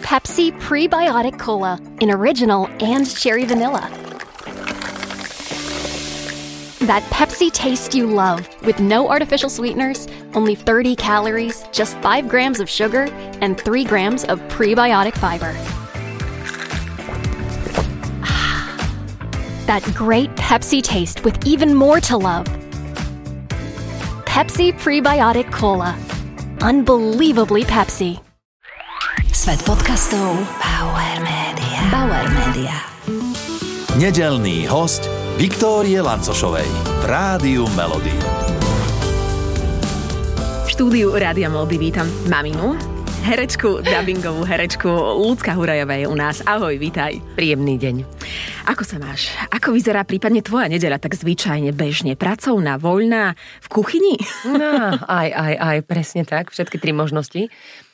Pepsi Prebiotic Cola in original and cherry vanilla. That Pepsi taste you love with no artificial sweeteners, only 30 calories, just 5 grams of sugar, and 3 grams of prebiotic fiber. That great Pepsi taste with even more to love. Pepsi Prebiotic Cola. Unbelievably Pepsi. Svet podcastov Bauer Media. Bauer Media. Nedeľný hosť Viktórie Lancošovej v Rádiu Melody. V štúdiu Rádia Melody vítam maminu, herečku, dabingovú herečku Ľudská Hurajová je u nás. Ahoj, vítaj. Príjemný deň. Ako sa máš? Ako vyzerá prípadne tvoja nedeľa tak zvyčajne, bežne? Pracovná, voľná, v kuchyni? No, aj, presne tak. Všetky 3 možnosti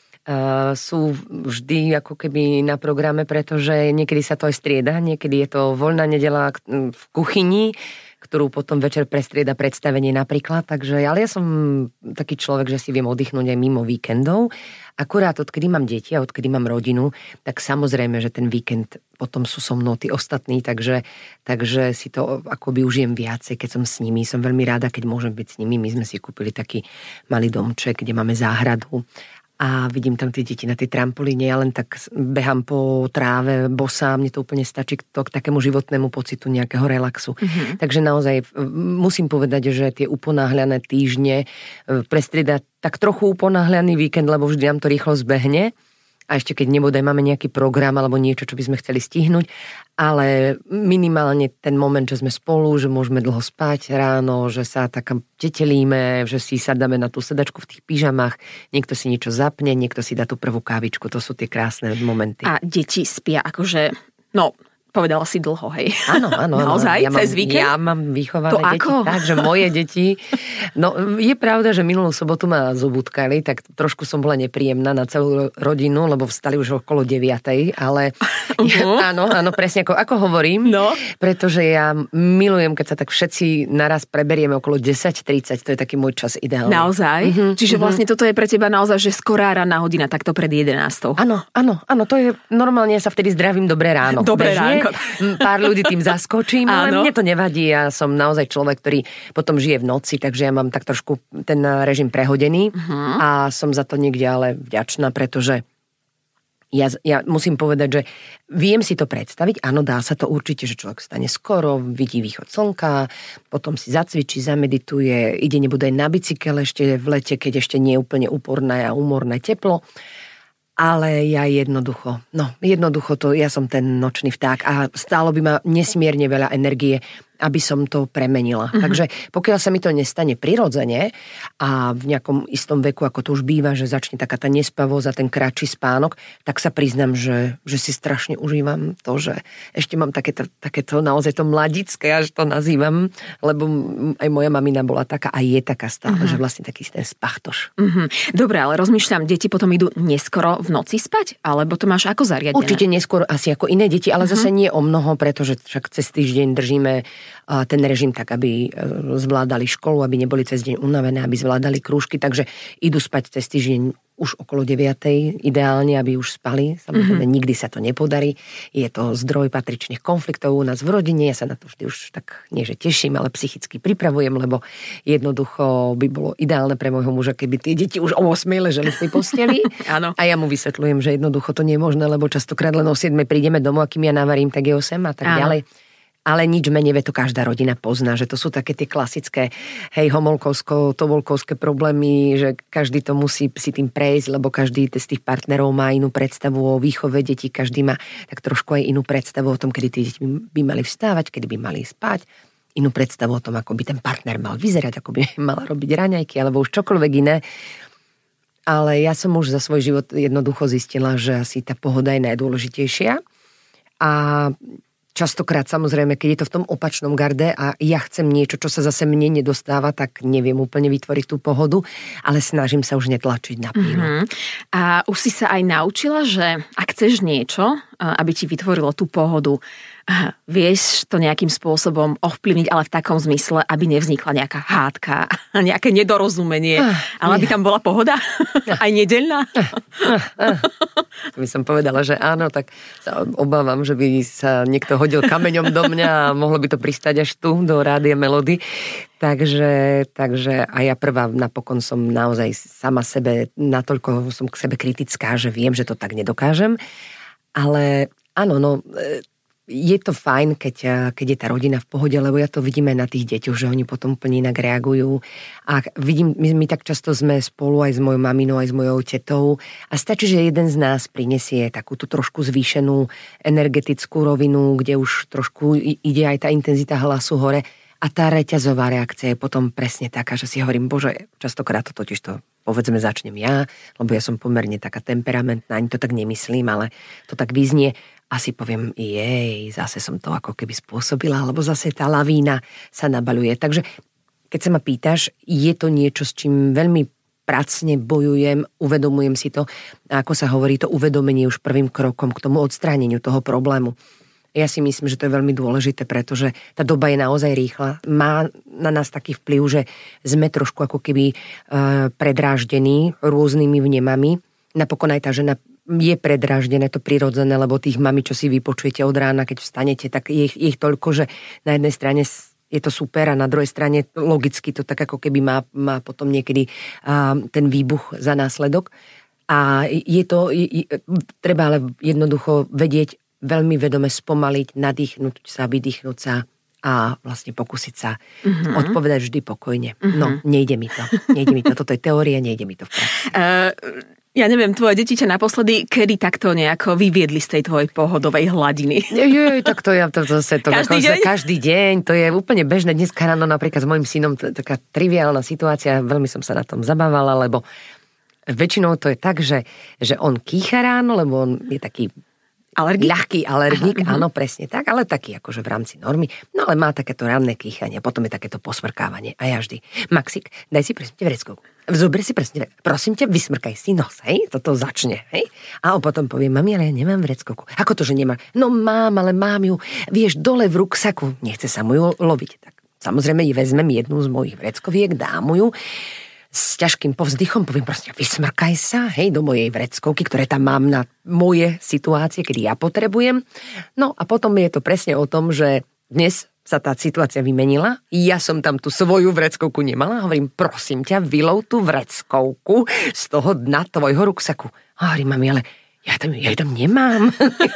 sú vždy ako keby na programe, pretože niekedy sa to aj strieda, niekedy je to voľná nedeľa v kuchyni, ktorú potom večer prestrieda predstavenie napríklad. Takže, ale ja som taký človek, že si viem oddychnúť aj mimo víkendov. Akurát odkedy mám deti a odkedy mám rodinu, tak samozrejme, že ten víkend potom sú so mnou tí ostatní, takže si to akoby užijem viacej, keď som s nimi. Som veľmi ráda, keď môžem byť s nimi. My sme si kúpili taký malý domček, kde máme záhradu. A vidím tam tie deti na tej trampolíne, ja len tak behám po tráve bosá, mne to úplne stačí k takému životnému pocitu nejakého relaxu. Mm-hmm. Takže naozaj musím povedať, že tie uponáhľané týždne prestriedať tak trochu uponáhľaný víkend, lebo vždy nám to rýchlo zbehne. A ešte keď nebodaj máme nejaký program alebo niečo, čo by sme chceli stihnúť, ale minimálne ten moment, že sme spolu, že môžeme dlho spať ráno, že sa tak tetelíme, že si sadáme na tú sedačku v tých pyžamách, niekto si niečo zapne, niekto si dá tú prvú kávičku, to sú tie krásne momenty. A deti spia akože, povedala si dlho, hej. Áno. Naozaj? Cez víkend? Ja mám vychované to deti ako? tak, že moje deti... No, je pravda, že minulú sobotu ma zobútkali, tak trošku som bola nepríjemná na celú rodinu, lebo vstali už okolo 9:00, ale... Áno, presne ako hovorím. No. Pretože ja milujem, keď sa tak všetci naraz preberieme okolo 10:30, to je taký môj čas ideálny. Naozaj? Čiže vlastne toto je pre teba naozaj, že skorá ranná hodina, takto pred 11:00. Áno, to je normálne, sa vtedy zdravím dobré ráno. Dobré ráno. Pár ľudí tým zaskočím, ale mne to nevadí. Ja som naozaj človek, ktorý potom žije v noci, takže ja mám tak trošku ten režim prehodený a som za to niekde ale vďačná, pretože ja musím povedať, že viem si to predstaviť. Áno, dá sa to určite, že človek stane skoro, vidí východ slnka, potom si zacvičí, zamedituje, ide nebudaj na bicykel ešte v lete, keď ešte nie je úplne úporné a úmorné teplo. Ale ja jednoducho ja som ten nočný vták a stálo by ma nesmierne veľa energie, aby som to premenila. Mm-hmm. Takže pokiaľ sa mi to nestane prirodzene a v nejakom istom veku, ako to už býva, že začne taká tá nespavosť a ten kratší spánok, tak sa priznám, že si strašne užívam to, že ešte mám takéto naozaj to mladické, až to nazývam, lebo aj moja mamina bola taká a je taká stále, že vlastne taký ten spachtoš. Mm-hmm. Dobre, ale rozmýšľam, deti potom idú neskoro v noci spať? Alebo to máš ako zariadené? Určite neskôr asi ako iné deti, ale zase nie o mnoho, pretože však cez týždeň držíme ten režim tak, aby zvládali školu, aby neboli cez deň unavené, aby zvládali krúžky, takže idú spať cez týždeň už okolo 9:00 ideálne, aby už spali. Samozrejme, nikdy sa to nepodarí. Je to zdroj patričných konfliktov u nás v rodine. Ja sa na to vždy už tak, nie že teším, ale psychicky pripravujem, lebo jednoducho by bolo ideálne pre môjho muža, keby tie deti už o 8:00 leželi v tej posteli. Áno. A ja mu vysvetľujem, že jednoducho to nie je možné, lebo častokrát len o 7:00 prídeme domov, a kým ja navarím, tak je 8:00 a tak ďalej. Ale nič menej, to každá rodina pozná, že to sú také tie klasické, homolkovsko-tovolkovské problémy, že každý to musí si tým prejsť, lebo každý z tých partnerov má inú predstavu o výchove detí, každý má tak trošku aj inú predstavu o tom, kedy tie deti by mali vstávať, kedy by mali spať, inú predstavu o tom, ako by ten partner mal vyzerať, ako by mal robiť raňajky, alebo už čokoľvek iné. Ale ja som už za svoj život jednoducho zistila, že asi tá pohoda je najdôležitejšia. A častokrát samozrejme, keď je to v tom opačnom garde a ja chcem niečo, čo sa zase mne nedostáva, tak neviem úplne vytvoriť tú pohodu, ale snažím sa už netlačiť na pílu. A už si sa aj naučila, že ak chceš niečo, aby ti vytvorilo tú pohodu, vieš to nejakým spôsobom ovplyvniť, ale v takom zmysle, aby nevznikla nejaká hádka, nejaké nedorozumenie, ale aby tam bola pohoda, aj nedeľná. by som povedala, že áno, tak sa obávam, že by sa niekto hodil kameňom do mňa a mohlo by to pristať až tu, do Rádia Melody. Takže aj ja prvá napokon som naozaj sama sebe, natoľko som k sebe kritická, že viem, že to tak nedokážem. Ale áno, no, je to fajn, keď je tá rodina v pohode, lebo ja to vidím aj na tých deťoch, že oni potom úplne inak reagujú. A vidím, my tak často sme spolu aj s mojou maminou, aj s mojou tetou a stačí, že jeden z nás prinesie takú tú trošku zvýšenú energetickú rovinu, kde už trošku ide aj tá intenzita hlasu hore a tá reťazová reakcia je potom presne taká, že si hovorím, bože, častokrát to totiž to povedzme začnem ja, lebo ja som pomerne taká temperamentná, ani to tak nemyslím, ale to tak vyznie. Asi poviem, zase som to ako keby spôsobila, alebo zase tá lavína sa nabaľuje. Takže keď sa ma pýtaš, je to niečo, s čím veľmi pracne bojujem, uvedomujem si to. A ako sa hovorí, to uvedomenie už prvým krokom k tomu odstráneniu toho problému. Ja si myslím, že to je veľmi dôležité, pretože tá doba je naozaj rýchla. Má na nás taký vplyv, že sme trošku ako keby predráždení rôznymi vnemami. Napokon aj tá žena je predráždené, to prirodzené, lebo tých mami, čo si vypočujete od rána, keď vstanete, tak je ich toľko, že na jednej strane je to super a na druhej strane logicky to tak ako keby má potom niekedy ten výbuch za následok. A treba ale jednoducho vedieť, veľmi vedome spomaliť, nadýchnuť sa, vydýchnuť sa a vlastne pokúsiť sa odpovedať vždy pokojne. No, nejde mi to. Toto je teória, nejde mi to v praxi. Ja neviem, tvoje deti ťa naposledy, kedy takto nejako vyviedli z tej tvojej pohodovej hladiny? Tak to ja to zase... Každý deň, to je úplne bežné. Dneska ráno napríklad s mojim synom, to je taká triviálna situácia, veľmi som sa na tom zabávala, lebo väčšinou to je tak, že on kýcha ráno, lebo on je taký ľahký alergik, áno, presne tak, ale taký akože v rámci normy. No ale má takéto ranné kýchanie, potom je takéto posmrkávanie. A ja vždy, Maxik, daj si presne vreckovku. Zober si presne, prosím ťa, vysmrkaj si nos, hej, toto začne, hej. A on potom povie, mami, ale ja nemám vreckovku. Ako to, že nemám? No mám, ale mám ju, vieš, dole v ruksaku. Nechce sa mu ju loviť. Tak samozrejme, vezmem jednu z mojich vreckoviek, dám mu ju. S ťažkým povzdychom poviem proste, vysmrkaj sa, hej, do mojej vreckovky, ktoré tam mám na moje situácie, kedy ja potrebujem. No a potom je to presne o tom, že dnes sa tá situácia vymenila, ja som tam tú svoju vreckovku nemala, hovorím, prosím ťa, vylov tú vreckovku z toho dna tvojho ruksaku. A hovorím, mami, ale ja tam nemám.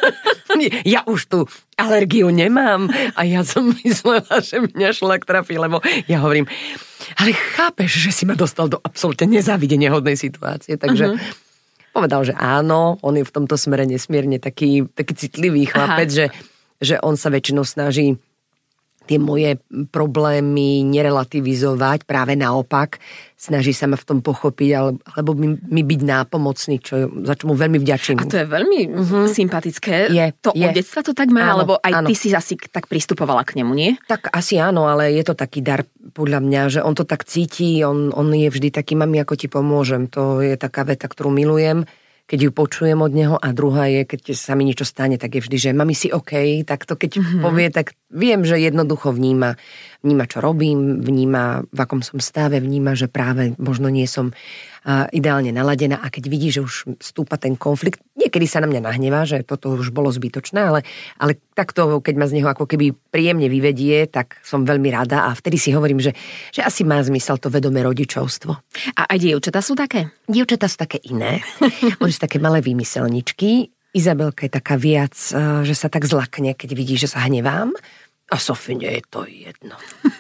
Ja už tú alergiu nemám. A ja som myslela, že mňa šlak trafí, lebo ja hovorím, ale chápeš, že si ma dostal do absolútne nezávidenia-hodnej situácie. Takže povedal, že áno, on je v tomto smere nesmierne taký citlivý chlapec, že on sa väčšinou snaží tie moje problémy nerelativizovať, práve naopak. Snaží sa ma v tom pochopiť, alebo mi byť nápomocný, za čo mu veľmi vďačím. A to je veľmi sympatické. Od detstva to tak má, áno, alebo aj ty si asi tak pristupovala k nemu, nie? Tak asi áno, ale je to taký dar podľa mňa, že on to tak cíti, on je vždy taký, mami, ako ti pomôžem. To je taká veta, ktorú milujem, keď ju počujem od neho, a druhá je, keď sa mi niečo stane, tak je vždy, že mami, si OK, tak to keď povie, tak viem, že jednoducho vníma, čo robím, vníma, v akom som stave, vníma, že práve možno nie som ideálne naladená, a keď vidí, že už stúpa ten konflikt, niekedy sa na mňa nahnevá, že toto už bolo zbytočné, ale takto, keď ma z neho ako keby príjemne vyvedie, tak som veľmi rada, a vtedy si hovorím, že asi má zmysel to vedomé rodičovstvo. A aj dievčatá sú také? Dievčatá sú také iné. Oni sú také malé výmyselničky. Izabelka je taká viac, že sa tak zlakne, keď vidí, že sa hnevám. A Sofie, nie je to jedno.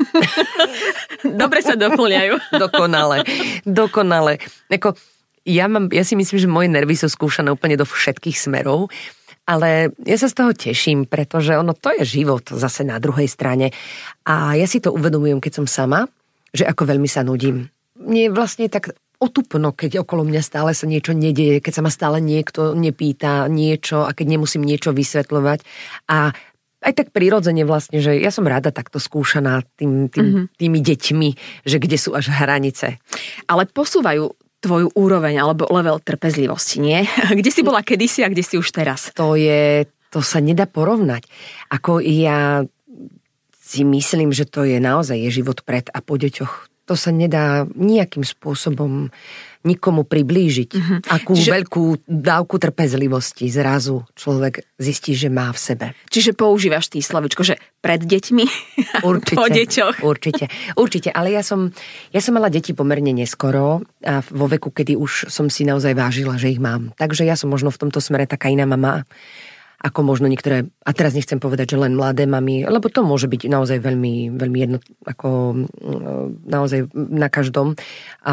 Dobre sa doplňajú. Dokonale. Ja si myslím, že moje nervy sú skúšané úplne do všetkých smerov, ale ja sa z toho teším, pretože to je život zase na druhej strane. A ja si to uvedomujem, keď som sama, že ako veľmi sa nudím. Mne vlastne tak otupno, keď okolo mňa stále sa niečo nedieje, keď sa ma stále niekto nepýta niečo a keď nemusím niečo vysvetľovať. A aj tak prirodzene vlastne, že ja som rada takto skúšaná tými deťmi, že kde sú až hranice. Ale posúvajú tvoju úroveň alebo level trpezlivosti, nie? Kde si bola kedysi a kde si už teraz? To sa nedá porovnať. Ako ja si myslím, že to je naozaj život pred a po deťoch. to sa nedá nejakým spôsobom nikomu priblížiť. Akú veľkú dávku trpezlivosti zrazu človek zistí, že má v sebe. Čiže používaš ty slovičko, že pred deťmi určite, po deťoch. Určite, ale ja som mala deti pomerne neskoro a vo veku, kedy už som si naozaj vážila, že ich mám. Takže ja som možno v tomto smere taká iná mama, ako možno niektoré, a teraz nechcem povedať, že len mladé mami, lebo to môže byť naozaj veľmi, veľmi jedno, ako naozaj na každom. A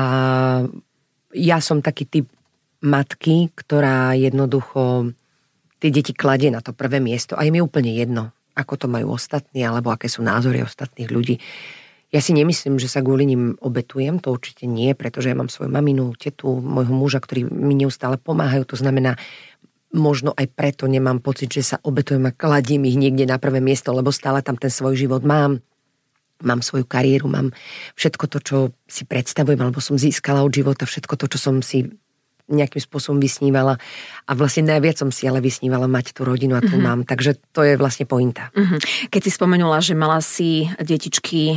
ja som taký typ matky, ktorá jednoducho tie deti kladie na to prvé miesto a je mi úplne jedno, ako to majú ostatní, alebo aké sú názory ostatných ľudí. Ja si nemyslím, že sa kvôli nim obetujem, to určite nie, pretože ja mám svoju maminu, tetu, môjho muža, ktorí mi neustále pomáhajú, to znamená, možno aj preto nemám pocit, že sa obetujem a kladím ich niekde na prvé miesto, lebo stále tam ten svoj život mám. Mám svoju kariéru, mám všetko to, čo si predstavujem, alebo som získala od života, všetko to, čo som si nejakým spôsobom vysnívala. A vlastne najviac som si ale vysnívala mať tú rodinu a tu mám. Takže to je vlastne pointa. Keď si spomenula, že mala si detičky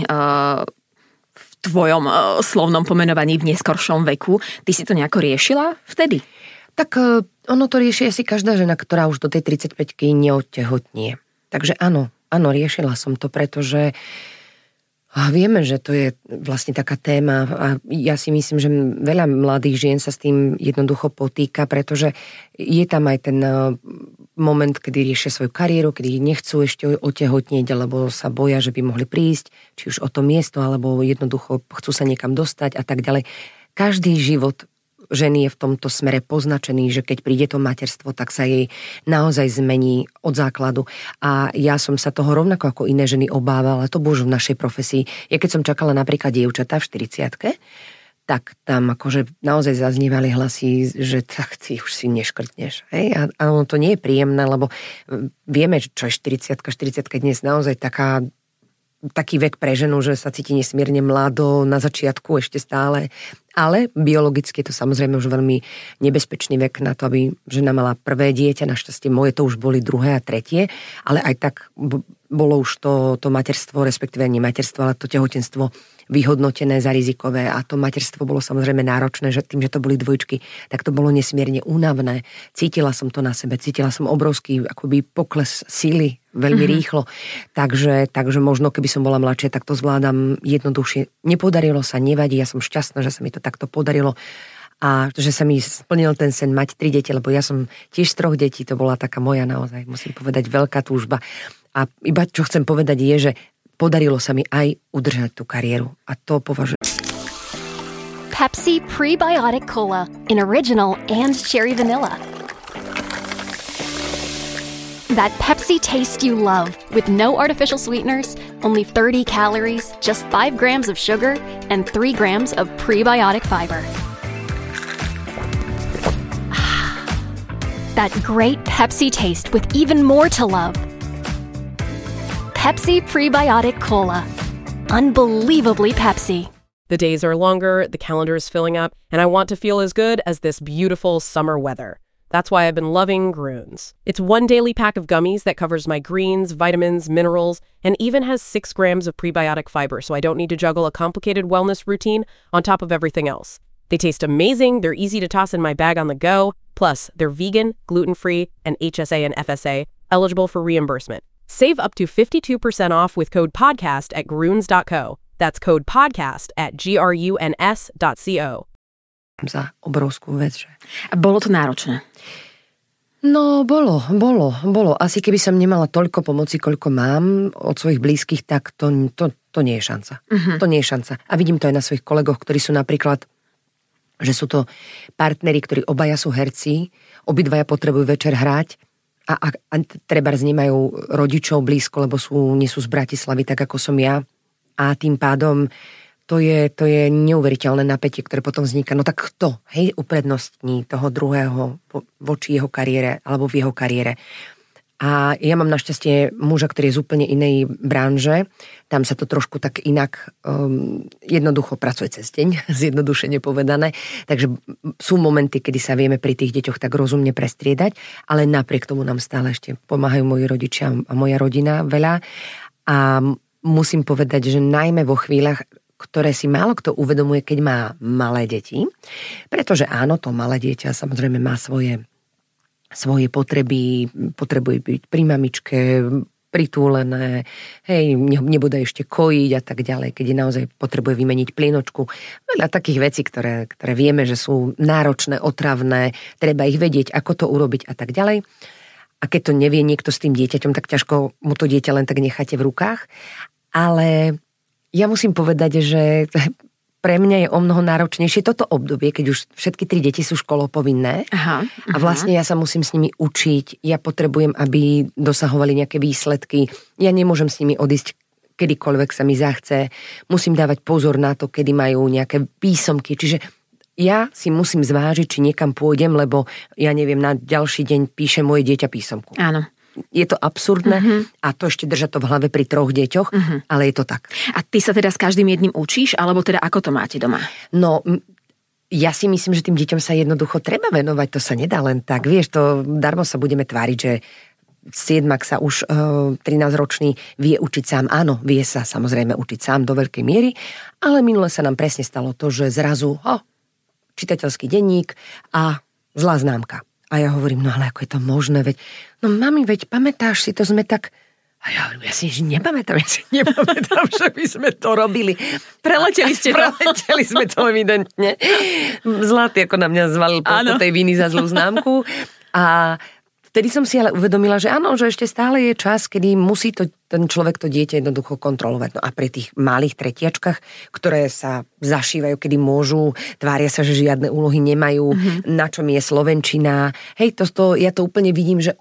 v tvojom slovnom pomenovaní v neskoršom veku, ty si to nejako riešila vtedy? Tak ono to rieši asi každá žena, ktorá už do tej 35-ky neodtehotnie. Takže áno, riešila som to, pretože vieme, že to je vlastne taká téma a ja si myslím, že veľa mladých žien sa s tým jednoducho potýka, pretože je tam aj ten moment, kedy riešia svoju kariéru, kedy nechcú ešte otehotnieť, alebo sa boja, že by mohli prísť, či už o to miesto, alebo jednoducho chcú sa niekam dostať a tak ďalej. Každý život ženy je v tomto smere poznačený, že keď príde to materstvo, tak sa jej naozaj zmení od základu. A ja som sa toho rovnako ako iné ženy obávala, to bolo v našej profesii. Ja keď som čakala napríklad dievčatá v 40-ke, tak tam akože naozaj zaznievali hlasy, že tak ty už si neškrtneš. Hej? A ono to nie je príjemné, lebo vieme, čo je 40-ka dnes naozaj taký vek pre ženu, že sa cíti nesmierne mlado na začiatku ešte stále. Ale biologicky je to samozrejme už veľmi nebezpečný vek na to, aby žena mala prvé dieťa. Našťastie moje to už boli druhé a tretie, ale aj tak bolo už to materstvo, respektíve nie materstvo, ale to tehotenstvo vyhodnotené za rizikové a to materstvo bolo samozrejme náročné, že tým, že to boli dvojčky, tak to bolo nesmierne únavné. Cítila som to na sebe, cítila som obrovský akoby pokles síly veľmi rýchlo. Takže možno keby som bola mladšia, tak to zvládam jednoduchšie. Nepodarilo sa, nevadí, ja som šťastná, že sa mi to takto podarilo a že sa mi splnil ten sen mať 3 deti, lebo ja som tiež z 3 detí, to bola taká moja naozaj, musím povedať, veľká túžba. A iba čo chcem povedať je, že podarilo sa mi aj udržať tú kariéru a to považujem. Pepsi Prebiotic Cola in original and cherry vanilla. That Pepsi taste you love with no artificial sweeteners, only 30 calories, just 5 grams of sugar, and 3 grams of prebiotic fiber. That great Pepsi taste with even more to love. Pepsi Prebiotic Cola. Unbelievably Pepsi. The days are longer, the calendar is filling up, and I want to feel as good as this beautiful summer weather. That's why I've been loving Grunes. It's 1 daily pack of gummies that covers my greens, vitamins, minerals, and even has 6 grams of prebiotic fiber, so I don't need to juggle a complicated wellness routine on top of everything else. They taste amazing, they're easy to toss in my bag on the go, plus they're vegan, gluten-free, and HSA and FSA, eligible for reimbursement. Save up to 52% off with code PODCAST at Grunes.co. That's code PODCAST at GRUNS.co. Za obrovskú vec, že? A bolo to náročné? No, bolo. Asi keby som nemala toľko pomoci, koľko mám od svojich blízkych, tak to nie je šanca. To nie je šanca. A vidím to aj na svojich kolegoch, ktorí sú napríklad, že sú to partneri, ktorí obaja sú herci, obidvaja potrebujú večer hrať a trebárs nemajú rodičov blízko, lebo nie sú z Bratislavy, tak ako som ja. A tým pádom to je neuveriteľné napätie, ktoré potom vzniká. No tak kto, uprednostní toho druhého voči jeho kariére alebo v jeho kariére. A ja mám našťastie muža, ktorý je z úplne inej branže. Tam sa to trošku tak inak jednoducho pracuje cez deň, zjednodušene povedané. Takže sú momenty, kedy sa vieme pri tých deťoch tak rozumne prestriedať, ale napriek tomu nám stále ešte pomáhajú moji rodičia a moja rodina veľa. A musím povedať, že najmä vo chvíľach, ktoré si málo kto uvedomuje, keď má malé deti. Pretože áno, to malé dieťa samozrejme má svoje potreby, potrebuje byť pri mamičke, pritúlené, hej, nebude ešte kojiť a tak ďalej, keď je naozaj potrebuje vymeniť plynočku. Veľa takých vecí, ktoré vieme, že sú náročné, otravné, treba ich vedieť, ako to urobiť a tak ďalej. A keď to nevie niekto s tým dieťaťom, tak ťažko mu to dieťa len tak necháte v rukách. Ale ja musím povedať, že pre mňa je o mnoho náročnejšie toto obdobie, keď už všetky 3 deti sú školopovinné. A vlastne ja sa musím s nimi učiť. Ja potrebujem, aby dosahovali nejaké výsledky. Ja nemôžem s nimi odísť kedykoľvek sa mi zachce. Musím dávať pozor na to, kedy majú nejaké písomky. Čiže ja si musím zvážiť, či niekam pôjdem, lebo ja neviem, na ďalší deň píše moje dieťa písomku. Áno. Je to absurdné a to ešte držať to v hlave pri 3 deťoch, ale je to tak. A ty sa teda s každým jedným učíš, alebo teda ako to máte doma? No, ja si myslím, že tým deťom sa jednoducho treba venovať, to sa nedá len tak. Vieš, to darmo sa budeme tváriť, že 7-ak sa už 13-ročný vie učiť sám. Áno, vie sa samozrejme učiť sám do veľkej miery, ale minule sa nám presne stalo to, že zrazu čitateľský denník a zlá známka. A ja hovorím, no ale ako je to možné, no mami, pamätáš si, to sme tak... A ja hovorím, ja si nepamätám, že by sme to robili. Preleteli ste to. Preleteli sme to evidentne. Zlatý ako na mňa zvalil po tej viny za zlú známku. A vtedy som si ale uvedomila, že áno, že ešte stále je čas, kedy musí ten človek to dieťa jednoducho kontrolovať. No a pri tých malých tretiačkách, ktoré sa zašívajú, kedy môžu, tvária sa, že žiadne úlohy nemajú, na čom je slovenčina. Hej, ja to úplne vidím, že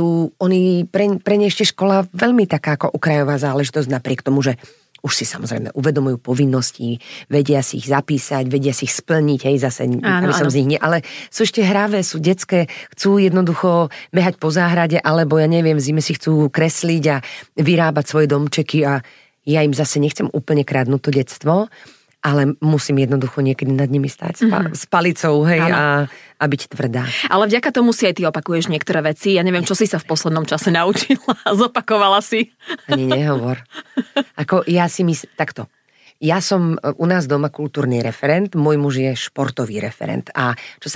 pre ne ešte škola veľmi taká ako okrajová záležitosť, napriek tomu, že už si samozrejme uvedomujú povinnosti, vedia si ich zapísať, vedia si ich splniť, hej, zase, aby som z nich ale sú ešte hravé, sú detské, chcú jednoducho behať po záhrade, alebo ja neviem, v zime si chcú kresliť a vyrábať svoje domčeky a ja im zase nechcem úplne kradnúť to detstvo, ale musím jednoducho niekedy nad nimi stáť s palicou, hej, a byť tvrdá. Ale vďaka tomu si aj ty opakuješ niektoré veci. Ja neviem, čo si sa v poslednom čase naučila a zopakovala si. Ani nehovor. Ja si myslím, takto. Ja som u nás doma kultúrny referent, môj muž je športový referent a čo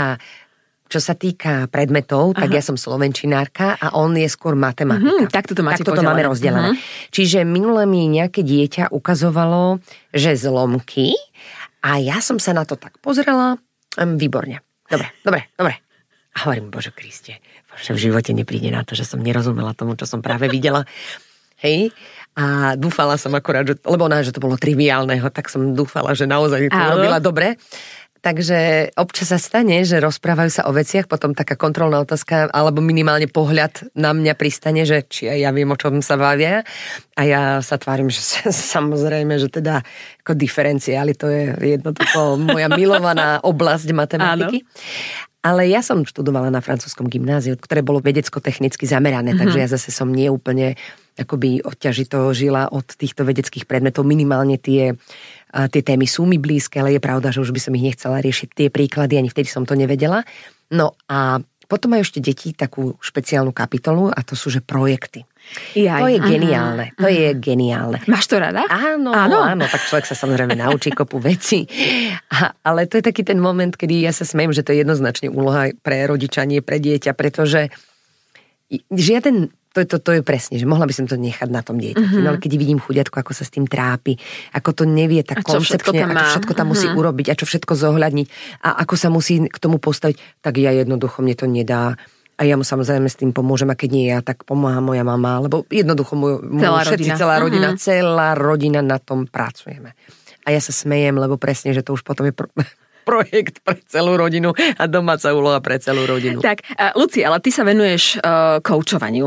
sa týka predmetov, tak ja som slovenčinárka a on je skôr matematika. Takto to máme rozdelené. Čiže minule mi nejaké dieťa ukazovalo, že zlomky a ja som sa na to tak pozrela, výborne. Dobre. A hovorím, Bože Kriste, že v živote nepríde na to, že som nerozumela tomu, čo som práve videla. Hej, a dúfala som akorát, lebo že to bolo triviálneho, tak som dúfala, že naozaj to robila dobre. Takže občas sa stane, že rozprávajú sa o veciach, potom taká kontrolná otázka, alebo minimálne pohľad na mňa pristane, že či ja viem, o čom sa bavia. A ja sa tvárim, že samozrejme, že teda ako diferenciály, to je jednoducho moja milovaná oblasť matematiky. Ale ja som študovala na francúzskom gymnáziu, ktoré bolo vedecko-technicky zamerané, takže ja zase som nie úplne akoby odťažito žila od týchto vedeckých predmetov. Minimálne tie témy sú mi blízke, ale je pravda, že už by som ich nechcela riešiť tie príklady, ani vtedy som to nevedela. No a potom majú ešte deti takú špeciálnu kapitolu a to sú, že projekty. To je geniálne. To je geniálne. Máš to rada? Áno, tak človek sa samozrejme naučí kopu veci. Ale to je taký ten moment, kedy ja sa smejem, že to je jednoznačne úloha pre rodiča, nie pre dieťa, pretože žiaden... To je presne, že mohla by som to nechať na tom dieťati. No ale keď vidím chudiatko, ako sa s tým trápi, ako to nevie tak koncepčne, a čo všetko tam musí urobiť a čo všetko zohľadniť a ako sa musí k tomu postaviť, tak ja jednoducho mne to nedá. A ja mu samozrejme s tým pomôžem, a keď nie ja, tak pomáha moja mama, lebo jednoducho celá rodina na tom pracujeme. A ja sa smejem, lebo presne, že to už potom je projekt pre celú rodinu a domáca úloha pre celú rodinu. Tak, Luci, ale ty sa venuješ koučovaniu.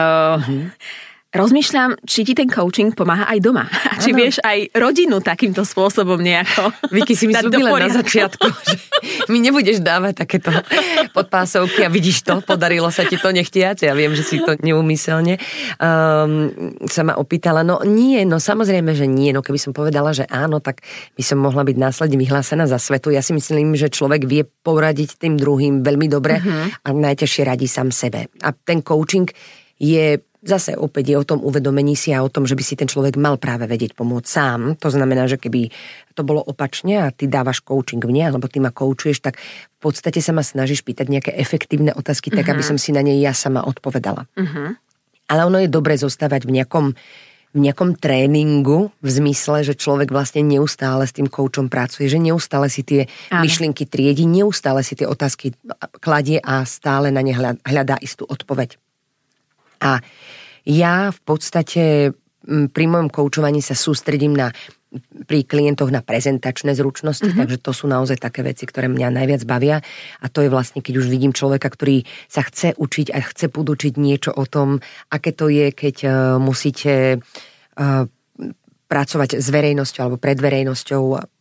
Rozmýšľam, či ti ten coaching pomáha aj doma. A či vieš aj rodinu takýmto spôsobom nejako. Vicky si mi slúbila na začiatku, že mi nebudeš dávať takéto podpásovky a vidíš to, podarilo sa ti to nechtiac. Ja viem, že si to neumyselne sa ma opýtala. No nie, no samozrejme, že nie. No keby som povedala, že áno, tak by som mohla byť následne vyhlásená za svetu. Ja si myslím, že človek vie poradiť tým druhým veľmi dobre a najťažšie radí sám sebe. A ten coaching je Zase opäť je o tom uvedomení si a o tom, že by si ten človek mal práve vedieť pomôcť sám. To znamená, že keby to bolo opačne a ty dávaš coaching mne, alebo ty ma coachuješ, tak v podstate sa ma snažíš pýtať nejaké efektívne otázky, tak aby som si na nej ja sama odpovedala. Ale ono je dobre zostávať v nejakom tréningu, v zmysle, že človek vlastne neustále s tým coachom pracuje, že neustále si tie myšlienky triedi, neustále si tie otázky kladie a stále na ne hľadá istú odpoveď. A ja v podstate pri mojom koučovaní sa sústredím pri klientoch na prezentačné zručnosti, takže to sú naozaj také veci, ktoré mňa najviac bavia. A to je vlastne, keď už vidím človeka, ktorý sa chce učiť a chce podučiť niečo o tom, aké to je, keď musíte pracovať s verejnosťou alebo pred verejnosťou,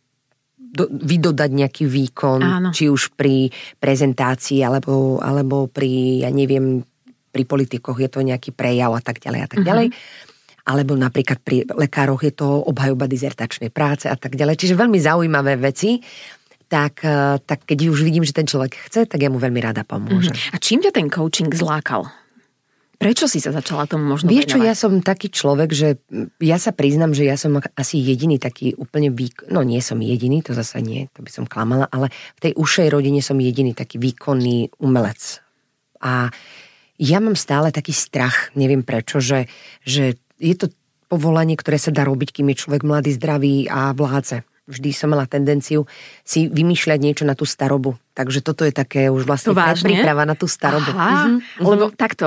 vydodať nejaký výkon, či už pri prezentácii alebo pri, ja neviem, pri politikoch je to nejaký prejav a tak ďalej a tak ďalej. Alebo napríklad pri lekároch je to obhajoba dizertačnej práce a tak ďalej. Čiže veľmi zaujímavé veci. Tak keď už vidím, že ten človek chce, tak ja mu veľmi rada pomôžem. A čím ťa ten coaching zlákal? Prečo si sa začala tomu možno venovať? Vieš čo, ja som taký človek, že ja sa priznam, že ja som asi jediný taký úplne no nie som jediný, to zasa nie, to by som klamala, ale v tej ušej rodine som jediný taký výkonný umelec. A ja mám stále taký strach, neviem prečo, že je to povolanie, ktoré sa dá robiť, kým je človek mladý, zdravý a vládze. Vždy som mala tendenciu si vymýšľať niečo na tú starobu. Takže toto je také už vlastne príprava na tú starobu. Lebo takto,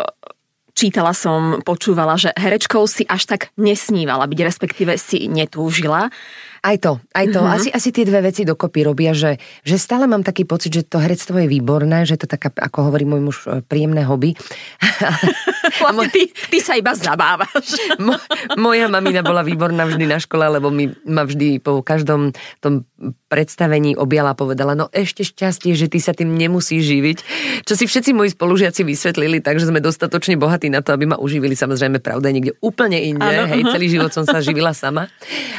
čítala som, počúvala, že herečkou si až tak nesnívala byť, respektíve si netúžila. Aj to. Asi tie dve veci dokopy robia, že stále mám taký pocit, že to herectvo je výborné, že to taká, ako hovorí môj muž, príjemné hobby. Vlastne ty sa iba zabávaš. Moja mamina bola výborná vždy na škole, lebo ma vždy po každom tom predstavení objala a povedala, no ešte šťastie, že ty sa tým nemusíš živiť. Čo si všetci moji spolužiaci vysvetlili, takže sme dostatočne bohatí na to, aby ma uživili. Samozrejme, pravda, niekde úplne inde. Hej, celý život som sa živila sama.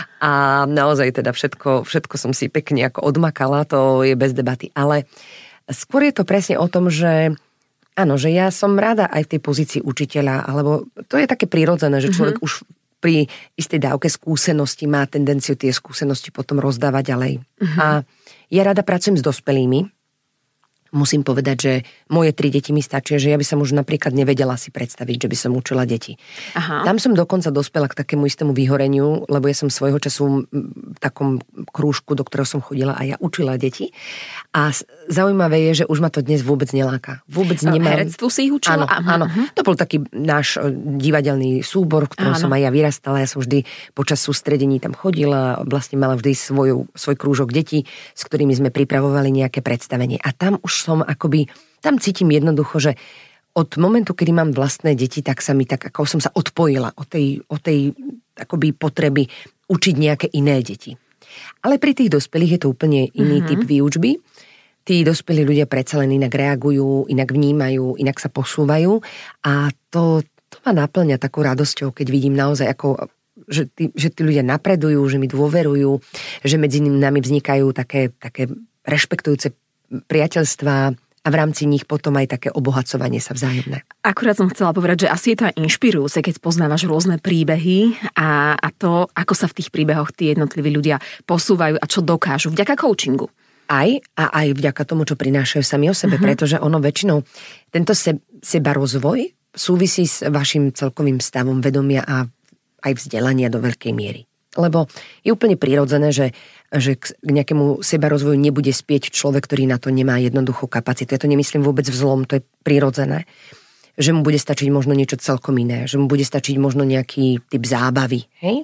A naozaj teda všetko som si pekne ako odmakala, to je bez debaty. Ale skôr je to presne o tom, že áno, že ja som rada aj v tej pozícii učiteľa, alebo to je také prirodzené, že človek už pri istej dávke skúsenosti má tendenciu tie skúsenosti potom rozdávať ďalej. A ja rada pracujem s dospelými. Musím povedať, že moje 3 deti mi stačia, že ja by som už napríklad nevedela si predstaviť, že by som učila deti. Tam som dokonca dospela k takému istému vyhoreniu, lebo ja som svojho času v takom krúžku, do ktorého som chodila a ja učila deti. A zaujímavé je, že už ma to dnes vôbec neláka. Vôbec nemám. Herectvu si ich učila? Áno. To bol taký náš divadelný súbor, v ktorom som aj ja vyrastala. Ja som vždy počas sústredení tam chodila, vlastne mala vždy svoj krúžok detí, s ktorými sme pripravovali nejaké predstavenie. A tam už som akoby, tam cítim jednoducho, že od momentu, kedy mám vlastné deti, tak sa mi tak, ako som sa odpojila od tej akoby potreby učiť nejaké iné deti. Ale pri tých dospelých je to úplne iný typ výučby. Tí dospelí ľudia predsa len inak reagujú, inak vnímajú, inak sa posúvajú a to ma naplňa takou radosťou, keď vidím naozaj že tí ľudia napredujú, že mi dôverujú, že medzi nami vznikajú také rešpektujúce priateľstvá a v rámci nich potom aj také obohacovanie sa vzájomné. Akurát som chcela povedať, že asi je to aj inšpirujúce, keď poznávaš rôzne príbehy a to, ako sa v tých príbehoch tí jednotliví ľudia posúvajú a čo dokážu vďaka coachingu. Aj vďaka tomu, čo prinášajú sami o sebe, pretože ono väčšinou, tento sebarozvoj súvisí s vašim celkovým stavom vedomia a aj vzdelania do veľkej miery. Lebo je úplne prirodzené, že k nejakému sebarozvoju nebude spieť človek, ktorý na to nemá jednoduchú kapacitu. Ja to nemyslím vôbec vzlom, to je prirodzené. Že mu bude stačiť možno niečo celkom iné, že mu bude stačiť možno nejaký typ zábavy. Hej?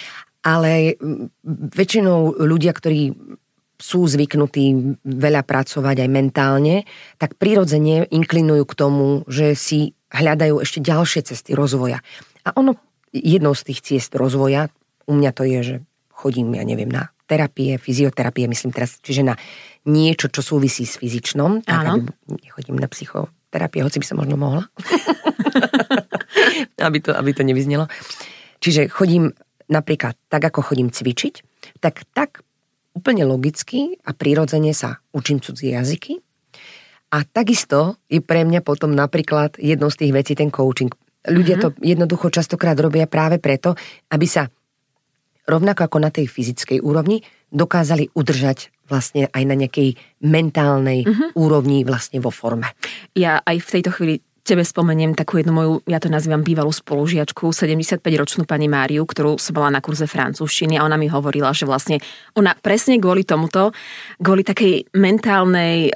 Ale väčšinou ľudia, ktorí sú zvyknutí veľa pracovať aj mentálne, tak prirodzene inklinujú k tomu, že si hľadajú ešte ďalšie cesty rozvoja. A ono, jednou z tých ciest rozvoja, u mňa to je, že chodím, ja neviem, na terapie, fyzioterapie, myslím teraz, čiže na niečo, čo súvisí s fyzičnom. Tak nechodím na psychoterapie, hoci by som možno mohla. aby to nevyznelo. Čiže chodím napríklad tak, ako chodím cvičiť, tak úplne logicky a prirodzene sa učím cudzie jazyky. A takisto je pre mňa potom napríklad jednou z tých vecí ten coaching. Ľudia to jednoducho častokrát robia práve preto, aby sa rovnako ako na tej fyzickej úrovni dokázali udržať vlastne aj na nejakej mentálnej úrovni vlastne vo forme. Ja aj v tejto chvíli tebe spomeniem takú jednu moju, ja to nazývam bývalú spolužiačku, 75-ročnú pani Máriu, ktorú som mala na kurze francúzštiny a ona mi hovorila, že vlastne ona presne kvôli tomuto, kvôli takej mentálnej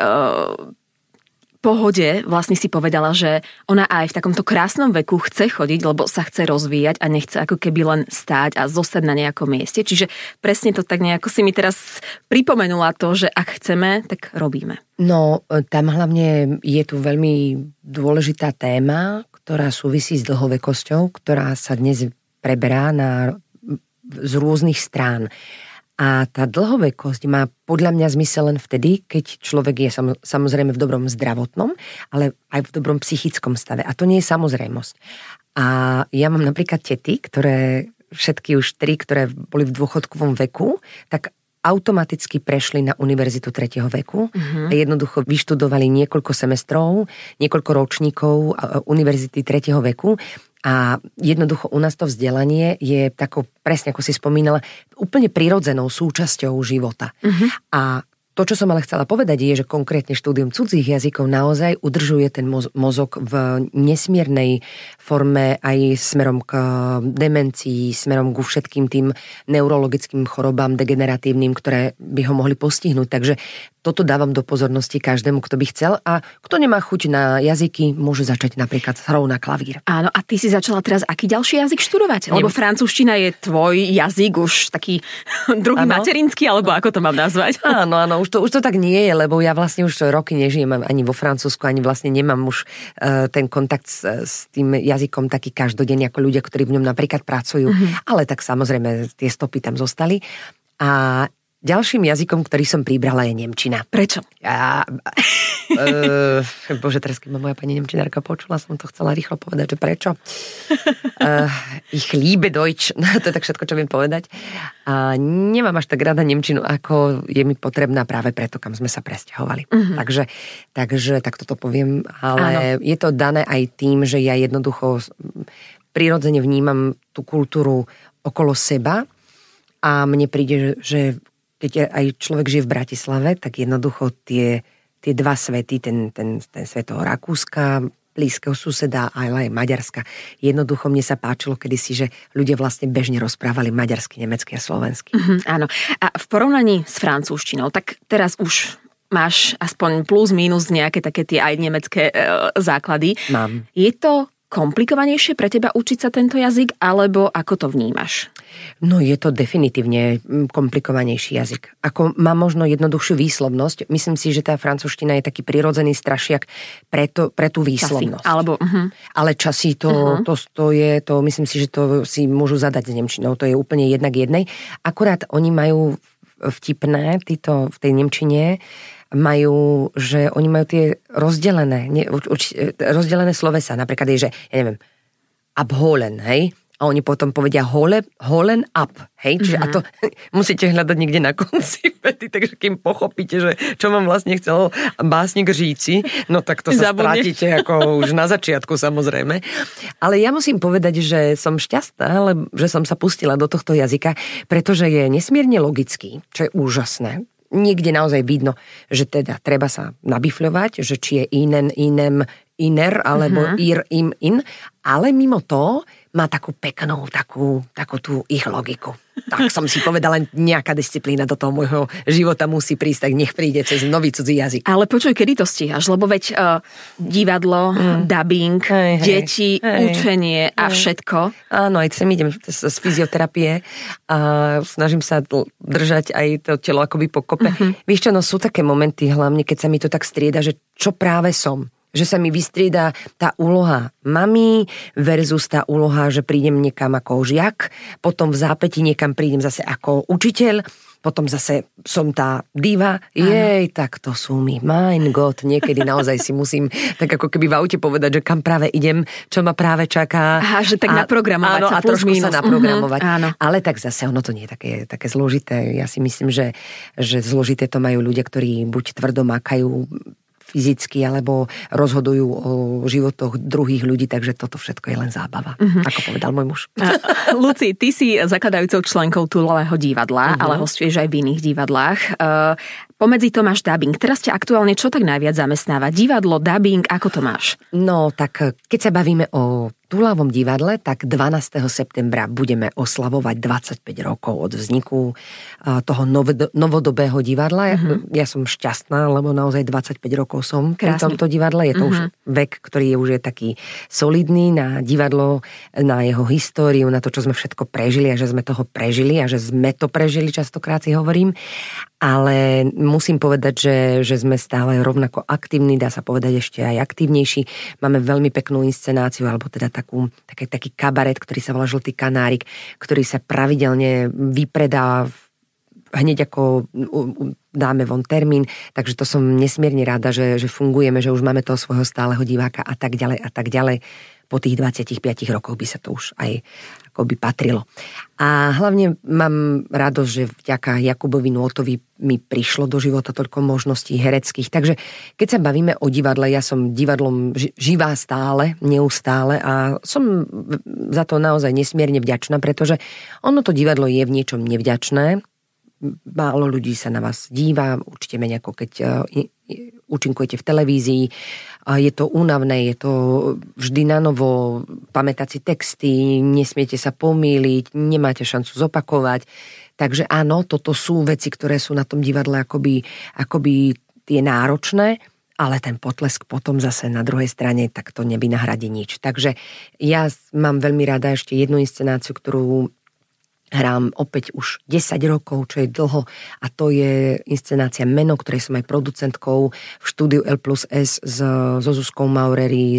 pohode vlastne si povedala, že ona aj v takomto krásnom veku chce chodiť, lebo sa chce rozvíjať a nechce ako keby len stáť a zostať na nejakom mieste. Čiže presne to tak nejako si mi teraz pripomenula to, že ak chceme, tak robíme. No, tam hlavne je tu veľmi dôležitá téma, ktorá súvisí s dlhovekosťou, ktorá sa dnes preberá z rôznych strán. A tá dlhovekosť má podľa mňa zmysel len vtedy, keď človek je samozrejme v dobrom zdravotnom, ale aj v dobrom psychickom stave. A to nie je samozrejmosť. A ja mám napríklad tety, všetky už 3, ktoré boli v dôchodkovom veku, tak automaticky prešli na univerzitu 3. veku a jednoducho vyštudovali niekoľko semestrov, niekoľko ročníkov univerzity 3. veku. A jednoducho u nás to vzdelanie je takou, presne ako si spomínala, úplne prirodzenou súčasťou života. A to, čo som ale chcela povedať, je, že konkrétne štúdium cudzích jazykov naozaj udržuje ten mozog v nesmiernej forme aj smerom k demencii, smerom ku všetkým tým neurologickým chorobám degeneratívnym, ktoré by ho mohli postihnúť. Takže toto dávam do pozornosti každému, kto by chcel, a kto nemá chuť na jazyky, môže začať napríklad hrou na klavír. Áno, a ty si začala teraz aký ďalší jazyk študovať? Lebo francúzština je tvoj jazyk už taký druhý materinský, alebo ako to mám nazvať? Áno, už to tak nie je, lebo ja vlastne už roky nežijem ani vo Francúzsku, ani vlastne nemám už ten kontakt s tým jazykom taký každodenný ako ľudia, ktorí v ňom napríklad pracujú. Ale tak samozrejme tie stopy tam zostali. A ďalším jazykom, ktorý som pribrala, je nemčina. Prečo? Bože, teraz keď ma moja pani nemčinárka počula, som to chcela rýchlo povedať, že prečo. Ich liebe Deutsch, to je tak všetko, čo viem povedať. A nemám až tak rada nemčinu, ako je mi potrebná práve preto, kam sme sa presťahovali. Takže tak toto poviem, ale je to dané aj tým, že ja jednoducho prirodzene vnímam tú kultúru okolo seba a mne príde, že keď aj človek žije v Bratislave, tak jednoducho tie dva svety, ten svet toho Rakúska, blízkeho suseda, ale aj Maďarska. Jednoducho mne sa páčilo kedysi, že ľudia vlastne bežne rozprávali maďarsky, nemecky a slovensky. Áno. A v porovnaní s francúzštinou, tak teraz už máš aspoň plus minus nejaké také tie aj nemecké základy. Mám. Je to komplikovanejšie pre teba učiť sa tento jazyk, alebo ako to vnímaš? No je to definitívne komplikovanejší jazyk. Ako má možno jednoduchšiu výslovnosť. Myslím si, že tá francúzština je taký prirodzený strašiak pre tú výslovnosť. Časy, Ale časy to myslím si, že to si môžu zadať s nemčinou. To je úplne jednak jednej. Akurát oni majú vtipné, títo v tej nemčine majú, že oni majú tie rozdelené slovesa. Napríklad je, že, ja neviem, abholen, hej? A oni potom povedia holen up, hej? Čiže a to musíte hľadať niekde na konci vety, takže kým pochopíte, že čo vám vlastne chcel básnik říci, no tak to sa strátite ako už na začiatku, samozrejme. Ale ja musím povedať, že som šťastná, že som sa pustila do tohto jazyka, pretože je nesmierne logický, čo je úžasné. Niekde naozaj vidno, že teda treba sa nabifľovať, že či je iner, alebo in, ale mimo to má takú peknú, takú tú ich logiku. Tak som si povedala, nejaká disciplína do toho môjho života musí prísť, tak nech príde cez nový cudzí jazyk. Ale počuj, kedy to stíhaš? Lebo veď divadlo, dubbing, deti, učenie a všetko. Áno, aj sem idem z fyzioterapie a snažím sa držať aj to telo akoby po kope. Vieš čo, no sú také momenty, hlavne keď sa mi to tak strieda, že čo práve som. Že sa mi vystrieda tá úloha mami versus tá úloha, že prídem niekam ako žiak, potom v zápäti niekam prídem zase ako učiteľ, potom zase som tá diva. Tak to sú mi, mein Gott, niekedy naozaj si musím tak ako keby v aute povedať, že kam práve idem, čo ma práve čaká. Aha, že tak naprogramovať áno, sa a trošku sa naprogramovať. Ale tak zase ono to nie je také zložité. Ja si myslím, že zložité to majú ľudia, ktorí buď tvrdo makajú fyzicky, alebo rozhodujú o životoch druhých ľudí, takže toto všetko je len zábava, ako povedal môj muž. Luci, ty si zakladajúcou členkou Túlového divadla, ale hostuješ aj v iných divadlách. Pomedzi to máš dabing. Teraz ťa aktuálne čo tak najviac zamestnáva? Divadlo, dabing, ako to máš? No, tak keď sa bavíme o Túlovom divadle, tak 12. septembra budeme oslavovať 25 rokov od vzniku toho novodobého divadla. Ja som šťastná, lebo naozaj 25 rokov som pri tomto divadle. Je to už vek, ktorý už je taký solidný na divadlo, na jeho históriu, na to, čo sme všetko prežili a že sme toho prežili a že sme to prežili, častokrát si hovorím. Ale musím povedať, že sme stále rovnako aktívni, dá sa povedať ešte aj aktívnejší. Máme veľmi peknú inscenáciu, alebo teda taký kabaret, ktorý sa volá Žltý kanárik, ktorý sa pravidelne vypredá hneď ako dáme von termín, takže to som nesmierne rada, že fungujeme, že už máme toho svojho stáleho diváka a tak ďalej a tak ďalej. Po tých 25 rokoch by sa to už aj akoby patrilo. A hlavne mám radosť, že vďaka Jakubovi Nôtovi mi prišlo do života toľko možností hereckých. Takže keď sa bavíme o divadle, ja som divadlom živá stále, neustále a som za to naozaj nesmierne vďačná, pretože ono to divadlo je v niečom nevďačné. Málo ľudí sa na vás díva, určite menej ako keď účinkujete v televízii. Je to únavné, je to vždy na novo, pamätať si texty, nesmiete sa pomýliť, nemáte šancu zopakovať. Takže áno, toto sú veci, ktoré sú na tom divadle akoby tie náročné, ale ten potlesk potom zase na druhej strane, tak to nevynahradí nič. Takže ja mám veľmi rada ešte jednu inscenáciu, ktorú hrám opäť už 10 rokov, čo je dlho, a to je inscenácia Meno, ktorej som aj producentkou v štúdiu L+S so Zuzkou Maurery,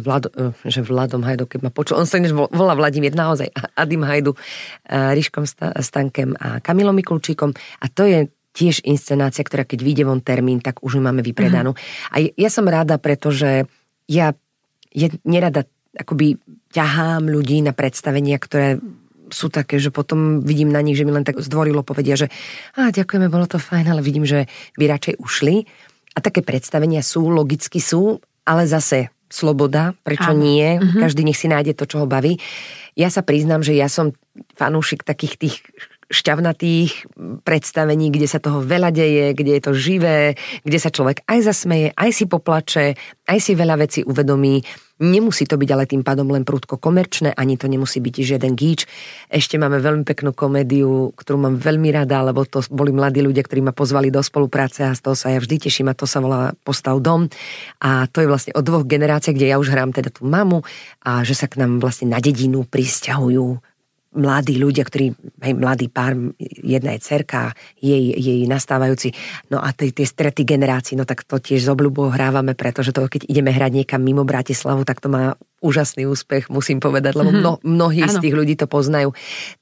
Vladom Hajdu, keď ma počul, on sa než volá Vladimír, naozaj, Adim Hajdu, Ríškom Stankem a Kamilom Mikulčíkom, a to je tiež inscenácia, ktorá keď vyjde von termín, tak už ju máme vypredanú. A ja som rada, pretože ja nerada akoby ťahám ľudí na predstavenia, ktoré sú také, že potom vidím na nich, že mi len tak zdvorilo povedia, že ďakujeme, bolo to fajn, ale vidím, že by radšej ušli. A také predstavenia logicky sú, ale zase sloboda, prečo nie? Každý nech si nájde to, čo ho baví. Ja sa priznám, že ja som fanúšik takých tých šťavnatých predstavení, kde sa toho veľa deje, kde je to živé, kde sa človek aj zasmeje, aj si poplače, aj si veľa vecí uvedomí. Nemusí to byť ale tým pádom len prudko komerčné, ani to nemusí byť žiaden gíč. Ešte máme veľmi peknú komédiu, ktorú mám veľmi rada, lebo to boli mladí ľudia, ktorí ma pozvali do spolupráce a z toho sa ja vždy teším, a to sa volá Postav dom. A to je vlastne o 2 generáciách, kde ja už hrám teda tú mamu a že sa k nám vlastne na dedinu prisťahujú mladí ľudia, ktorí, mladý pár, jedna je dcerka, jej nastávajúci, no a tie strety generácií, no tak to tiež z obľubou hrávame, pretože to, keď ideme hrať niekam mimo Bratislavu, tak to má úžasný úspech, musím povedať, lebo mnohí z tých ľudí to poznajú.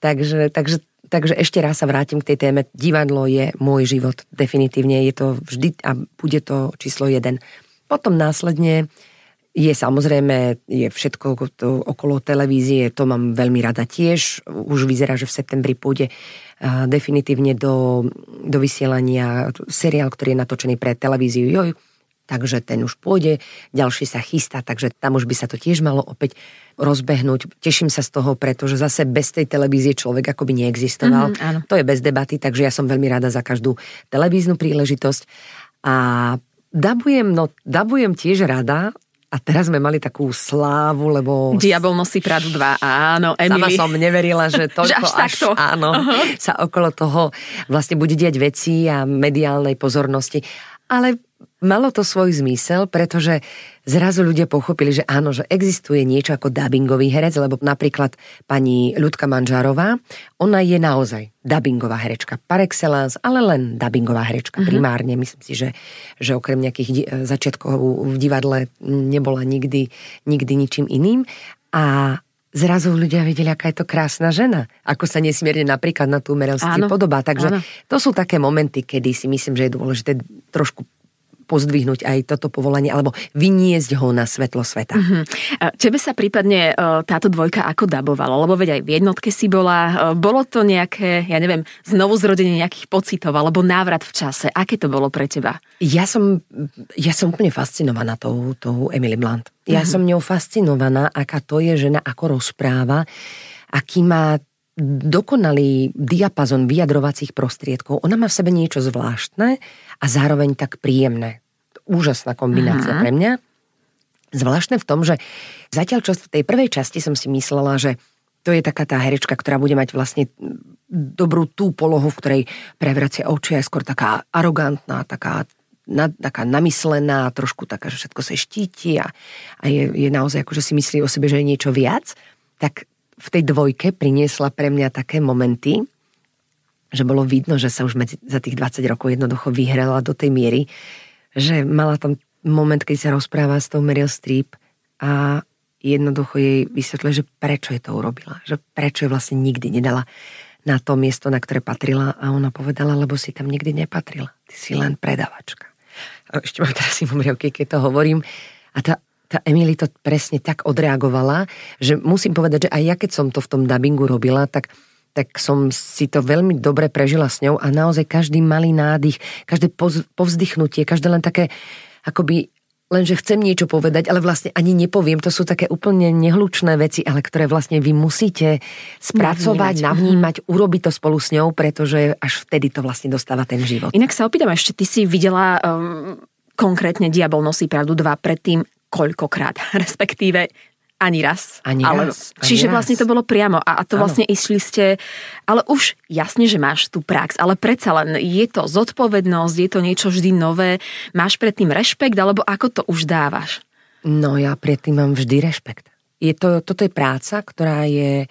Takže ešte raz sa vrátim k tej téme. Divadlo je môj život, definitívne je to vždy a bude to číslo 1. Potom následne je samozrejme, je všetko okolo televízie, to mám veľmi rada tiež. Už vyzerá, že v septembri pôjde definitívne do vysielania seriál, ktorý je natočený pre televíziu Joj, takže ten už pôjde, ďalší sa chystá, takže tam už by sa to tiež malo opäť rozbehnúť. Teším sa z toho, pretože zase bez tej televízie človek akoby neexistoval. To je bez debaty, takže ja som veľmi rada za každú televíznu príležitosť. A dabujem tiež rada. A teraz sme mali takú slávu, lebo Diabol nosí Pradu 2, áno, Emily. Sama som neverila, že toľko až áno, sa okolo toho vlastne bude diať veci a mediálnej pozornosti. Ale malo to svoj zmysel, pretože zrazu ľudia pochopili, že áno, že existuje niečo ako dabingový herec, lebo napríklad pani Ľudka Manžárová, ona je naozaj dabingová herečka par excellence, ale len dabingová herečka primárne. Myslím si, že okrem nejakých začiatkov v divadle nebola nikdy ničím iným. A zrazu ľudia videli, aká je to krásna žena. Ako sa nesmierne napríklad na tú Meryl Streep podobá. Takže to sú také momenty, kedy si myslím, že je dôležité trošku pozdvihnúť aj toto povolanie, alebo vyniesť ho na svetlo sveta. Tebe sa prípadne táto dvojka ako dabovala? Lebo veď aj v jednotke si bola. Bolo to nejaké, ja neviem, znovuzrodenie nejakých pocitov, alebo návrat v čase? Aké to bolo pre teba? Ja som úplne fascinovaná tou Emily Blunt. Ja som ňou fascinovaná, aká to je žena, ako rozpráva, aký má dokonalý diapazon vyjadrovacích prostriedkov. Ona má v sebe niečo zvláštne a zároveň tak príjemné. Úžasná kombinácia pre mňa. Zvláštne v tom, že zatiaľ čo v tej prvej časti som si myslela, že to je taká tá herečka, ktorá bude mať vlastne dobrú tú polohu, v ktorej prevracia oči, je skôr taká arogantná, taká namyslená, trošku taká, že všetko sa štíti a je naozaj ako, že si myslí o sebe, že je niečo viac, tak v tej dvojke priniesla pre mňa také momenty, že bolo vidno, že sa už za tých 20 rokov jednoducho vyhrala do tej miery, že mala tam moment, keď sa rozpráva s tou Meryl Streep a jednoducho jej vysvetľuje, že prečo je to urobila, že prečo je vlastne nikdy nedala na to miesto, na ktoré patrila a ona povedala, lebo si tam nikdy nepatrila. Ty si len predavačka. A ešte mám teraz riavky, keď to hovorím. A tá Emily to presne tak odreagovala, že musím povedať, že aj ja keď som to v tom dabingu robila, tak som si to veľmi dobre prežila s ňou a naozaj každý malý nádych, každé povzdychnutie, každé len také akoby len, že chcem niečo povedať, ale vlastne ani nepoviem. To sú také úplne nehlučné veci, ale ktoré vlastne vy musíte spracovať, navnímať, urobiť to spolu s ňou, pretože až vtedy to vlastne dostáva ten život. Inak sa opýtam ešte, ty si videla konkrétne Diabol nosí pravdu 2 predtým koľkokrát, respektíve ani raz. Čiže vlastne to bolo priamo a to vlastne išli ste, ale už jasne, že máš tú prax, ale predsa len je to zodpovednosť, je to niečo vždy nové, máš predtým rešpekt, alebo ako to už dávaš? No ja predtým mám vždy rešpekt. Toto je práca, ktorá je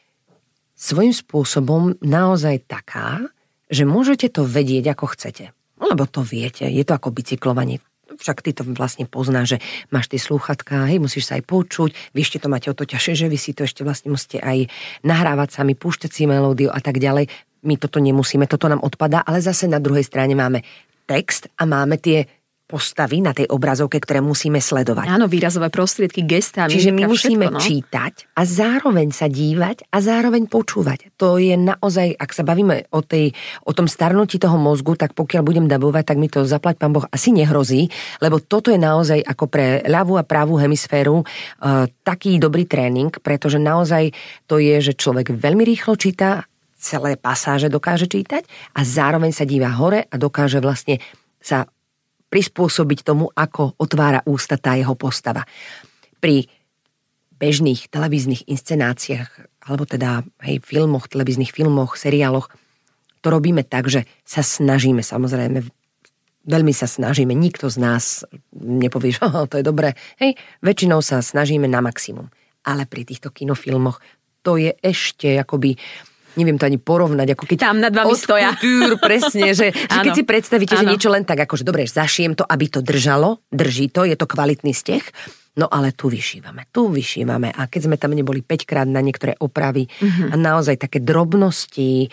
svojím spôsobom naozaj taká, že môžete to vedieť ako chcete. Lebo to viete, je to ako bicyklovanie. Však ty to vlastne poznáš, že máš tie slúchatka, hej, musíš sa aj počuť, vy ešte to máte o to ťažšie, že vy si to ešte vlastne musíte aj nahrávať sami, púšťať si melódiu a tak ďalej. My toto nemusíme, toto nám odpadá, ale zase na druhej strane máme text a máme tie postavy na tej obrazovke, ktoré musíme sledovať. Áno, výrazové prostriedky, gestá. Čiže my musíme čítať a zároveň sa dívať a zároveň počúvať. To je naozaj, ak sa bavíme o tom starnutí toho mozgu, tak pokiaľ budem dabovať, tak mi to zaplať pán Boh asi nehrozí, lebo toto je naozaj ako pre ľavú a pravú hemisféru taký dobrý tréning, pretože naozaj to je, že človek veľmi rýchlo číta, celé pasáže dokáže čítať a zároveň sa díva hore a dokáže vlastne sa prispôsobiť tomu, ako otvára ústa tá jeho postava. Pri bežných televíznych inscenáciách, alebo teda filmoch, televíznych filmoch, seriáloch, to robíme tak, že sa snažíme, samozrejme, veľmi sa snažíme, nikto z nás nepovie, že to je dobré. Väčšinou sa snažíme na maximum. Ale pri týchto kinofilmoch to je ešte akoby neviem to ani porovnať, ako keď tam nad vami stoja. Presne, že keď si predstavíte, že niečo len tak, akože dobre, zašijem to, aby to držalo, drží to, je to kvalitný steh, no ale tu vyšívame. A keď sme tam neboli 5-krát na niektoré opravy a naozaj také drobnosti,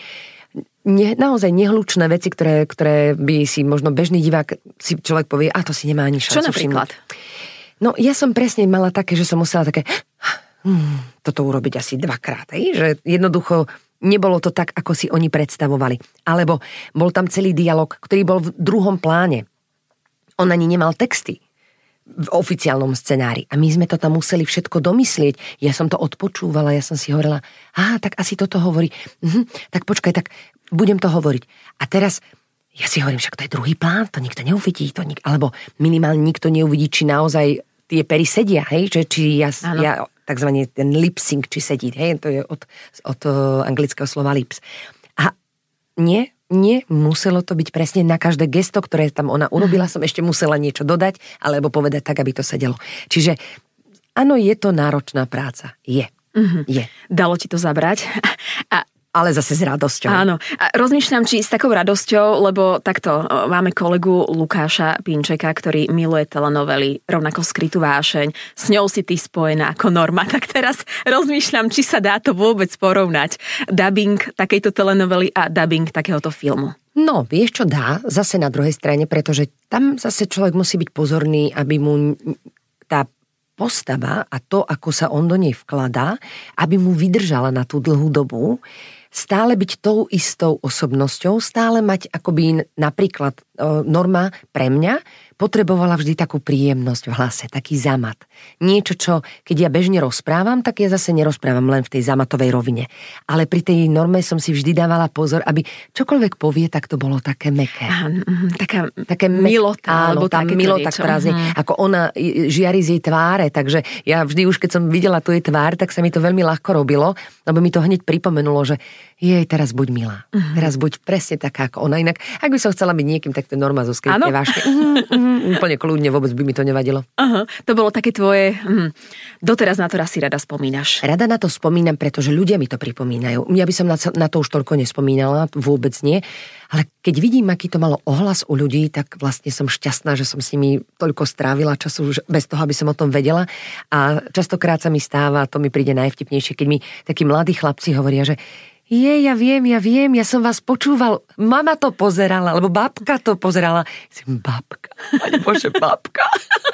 naozaj nehlučné veci, ktoré by si možno bežný divák si človek povie, a to si nemá ani šancu. Čo napríklad? No ja som presne mala také, že som musela také toto urobiť asi 2-krát, že jednoducho nebolo to tak, ako si oni predstavovali. Alebo bol tam celý dialog, ktorý bol v druhom pláne. On ani nemal texty v oficiálnom scenári. A my sme to tam museli všetko domyslieť. Ja som to odpočúvala, ja som si hovorila, tak asi toto hovorí. Tak počkaj, tak budem to hovoriť. A teraz ja si hovorím, však to je druhý plán, to nikto neuvidí, alebo minimálne nikto neuvidí, či naozaj tie pery sedia, že či ja takzvaný ten lip sync, či sedí, to je od anglického slova lips. A nie, muselo to byť presne na každé gesto, ktoré tam ona urobila, som ešte musela niečo dodať, alebo povedať tak, aby to sedelo. Čiže áno, je to náročná práca. Je. Dalo ti to zabrať? Ale zase s radosťou. Áno. A rozmýšľam, či s takou radosťou, lebo takto máme kolegu Lukáša Pinčeka, ktorý miluje telenovely, rovnako Skrytú vášeň. S ňou si ty spojená ako Norma. Tak teraz rozmýšľam, či sa dá to vôbec porovnať. Dubbing takejto telenovely a dubbing takéhoto filmu. No, vieš čo dá, zase na druhej strane, pretože tam zase človek musí byť pozorný, aby mu tá postava a to, ako sa on do nej vkladá, aby mu vydržala na tú dlhú dobu, stále byť tou istou osobnosťou, stále mať akoby napríklad Norma pre mňa potrebovala vždy takú príjemnosť v hlase, taký zamat. Niečo, čo keď ja bežne rozprávam, tak ja zase nerozprávam len v tej zamatovej rovine. Ale pri tej Norme som si vždy dávala pozor, aby čokoľvek povie, tak to bolo také mäkké. Také milota. Áno, tá milota, ktorá ako ona žiari z jej tváre, takže ja vždy už, keď som videla tu jej tvár, tak sa mi to veľmi ľahko robilo, lebo mi to hneď pripomenulo, že jej, teraz buď milá. Teraz buď presne taká ako ona. Inak, ak by som chcela byť niekým, tak to je Norma zo Skrytej vášne. Úplne kľudne, vôbec by mi to nevadilo. To bolo také tvoje... Doteraz na to raz si rada spomínaš. Rada na to spomínam, pretože ľudia mi to pripomínajú. Ja by som na to už toľko nespomínala, vôbec nie. Ale keď vidím, aký to malo ohlas u ľudí, tak vlastne som šťastná, že som s nimi toľko strávila času bez toho, aby som o tom vedela. A častokrát sa mi stáva, to mi príde najvtipnejšie, keď mi takí mladí chlapci hovoria, že ja viem, ja som vás počúval, mama to pozerala, alebo babka to pozerala. Babka, Pane Bože, babka.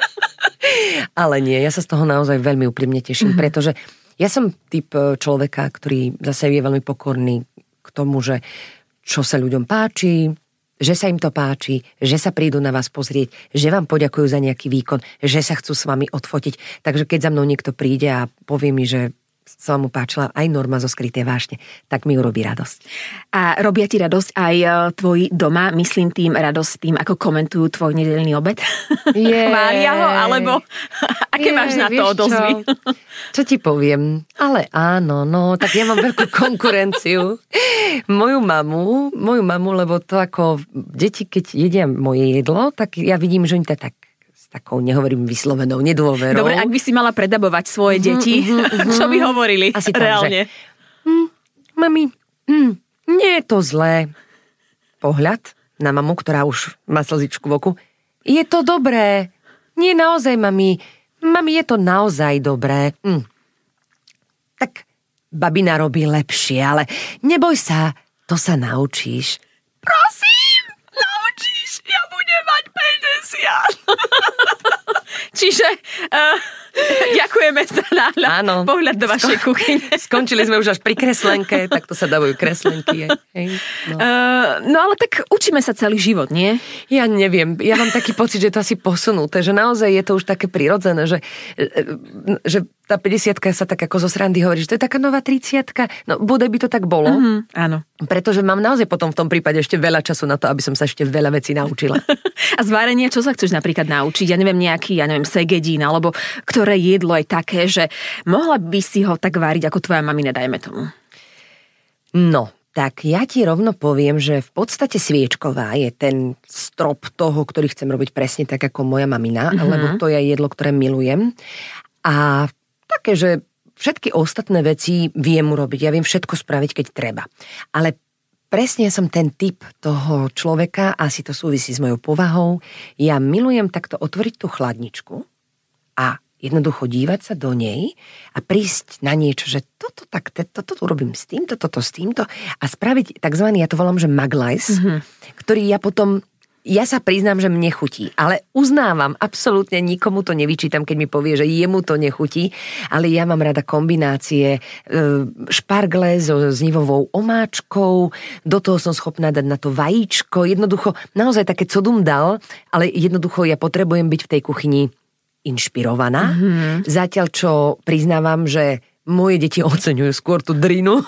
Ale nie, ja sa z toho naozaj veľmi úprimne teším, pretože ja som typ človeka, ktorý zase je veľmi pokorný k tomu, že čo sa ľuďom páči, že sa im to páči, že sa prídu na vás pozrieť, že vám poďakujú za nejaký výkon, že sa chcú s vami odfotiť. Takže keď za mnou niekto príde a povie mi, že sa mu páčila aj Norma zo Skrytej vášne, tak mi urobí radosť. A robia ti radosť aj tvoji doma? Myslím tým radosť tým, ako komentujú tvoj nedeľný obed? Chvália ho? Alebo aké máš na to odozvy? Čo ti poviem? Ale áno, no, tak ja mám veľkú konkurenciu. Moju mamu, lebo to ako deti, keď jedia moje jedlo, tak ja vidím, že oni to tak takou, nehovorím vyslovenou nedôverou. Dobre, ak by si mala predabovať svoje deti, čo by hovorili asi reálne? Mami, nie je to zlé. Pohľad na mamu, ktorá už má slzičku v oku. Je to dobré. Nie naozaj, mami. Mami, je to naozaj dobré. Tak babina robí lepšie, ale neboj sa, to sa naučíš. Prosím, naučíš, ja budem mať 50. Čiže ďakujeme za náhľad, pohľad do vašej kuchyne. Skončili sme už až pri kreslenke, tak to sa dávajú kreslenky. No ale tak učíme sa celý život, nie? Ja neviem, ja mám taký pocit, že to asi posunuté, že naozaj je to už také prirodzené, že tá 50-ka sa tak ako zo srandy hovorí, že to je taká nová 30-ka. No, bodaj by to tak bolo. Áno. Pretože mám naozaj potom v tom prípade ešte veľa času na to, aby som sa ešte veľa vecí naučila. A z varenia, čo sa chceš napríklad naučiť? Ja neviem, nejaký, segedín, alebo ktoré jedlo je také, že mohla by si ho tak váriť, ako tvoja mamina, dajme tomu. No, tak ja ti rovno poviem, že v podstate sviečková je ten strop toho, ktorý chcem robiť presne tak, ako moja mamina, lebo to je jedlo, ktoré milujem. A také, že všetky ostatné veci viem urobiť. Ja viem všetko spraviť, keď treba. Ale presne som ten typ toho človeka, asi to súvisí s mojou povahou. Ja milujem takto otvoriť tú chladničku a jednoducho dívať sa do nej a prísť na niečo, že toto urobím s týmto, toto s týmto a spraviť takzvaný, ja to volám, že maglajs, ktorý ja sa priznám, že mne chutí, ale uznávam, absolútne nikomu to nevyčítam, keď mi povie, že jemu to nechutí, ale ja mám rada kombinácie špargle so znivovou omáčkou, do toho som schopná dať na to vajíčko, jednoducho, naozaj také codum dal, ale jednoducho ja potrebujem byť v tej kuchyni inšpirovaná. Zatiaľ, čo priznávam, že moje deti oceňujú skôr tú drinu,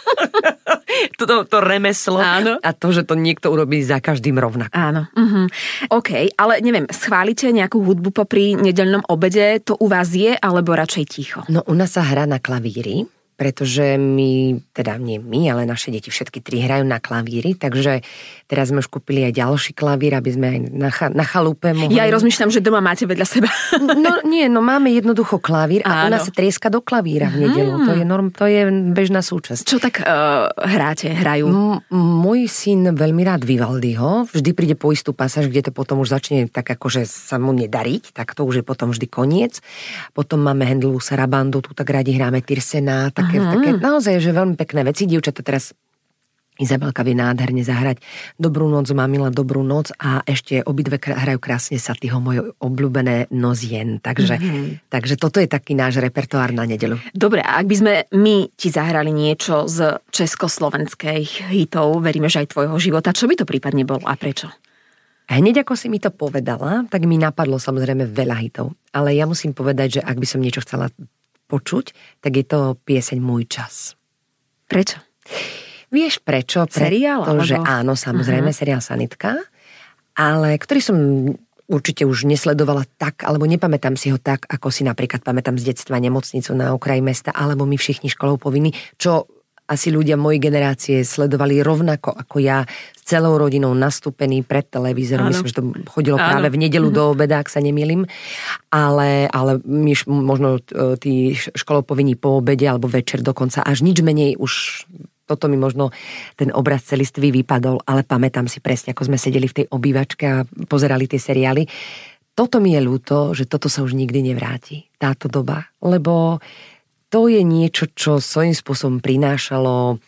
to remeslo. Áno. A to, že to niekto urobí za každým rovnako. Áno. OK, ale neviem, schválite nejakú hudbu popri nedeľnom obede, to u vás je, alebo radšej ticho? No, u nás sa hrá na klavíri, pretože my, teda nie my, ale naše deti všetky tri hrajú na klavíri, takže teraz sme už kúpili aj ďalší klavír, aby sme aj na chalupe mohli... Ja aj rozmýšľam, že doma máte vedľa seba. No nie, máme jednoducho klavír a u nás sa trieska do klavíra v nedeľu. To je bežná súčasť. Čo tak hrajú? Môj syn veľmi rád Vivaldiho, vždy príde po istú pasáž, kde to potom už začne tak akože sa mu nedariť, tak to už je potom vždy koniec. Potom máme Handelovu sarabandu, tu tak radi hráme Tyrsena, také naozaj, že veľmi pekné veci. Dievčatá teraz Izabelka vie nádherne zahrať Dobrú noc, mamila, Dobrú noc a ešte obidve hrajú krásne Satyho, moje obľúbené Nozien. Takže toto je taký náš repertoár na nedeľu. Dobre, a ak by sme my ti zahrali niečo z československých hitov, veríme, že aj tvojho života, čo by to prípadne bolo a prečo? Hneď ako si mi to povedala, tak mi napadlo samozrejme veľa hitov. Ale ja musím povedať, že ak by som niečo chcela počuť, tak je to pieseň Môj čas. Prečo? Vieš prečo? Seriál? Pretože áno, samozrejme, seriál Sanitka, ale ktorý som určite už nesledovala tak, alebo nepamätám si ho tak, ako si napríklad pamätám z detstva Nemocnicu na okraji mesta, alebo My všichni školou povinní, čo asi ľudia mojej generácie sledovali rovnako ako ja, s celou rodinou nastúpený pred televízorom. Myslím, že to chodilo práve v nedeľu do obeda, ak sa nemýlim. Ale my možno tí školou povinní po obede alebo večer dokonca až nič menej už. Toto mi možno ten obraz celistvý vypadol, ale pamätám si presne, ako sme sedeli v tej obývačke a pozerali tie seriály. Toto mi je ľúto, že toto sa už nikdy nevráti, táto doba. Lebo to je niečo, čo svojím spôsobom prinášalo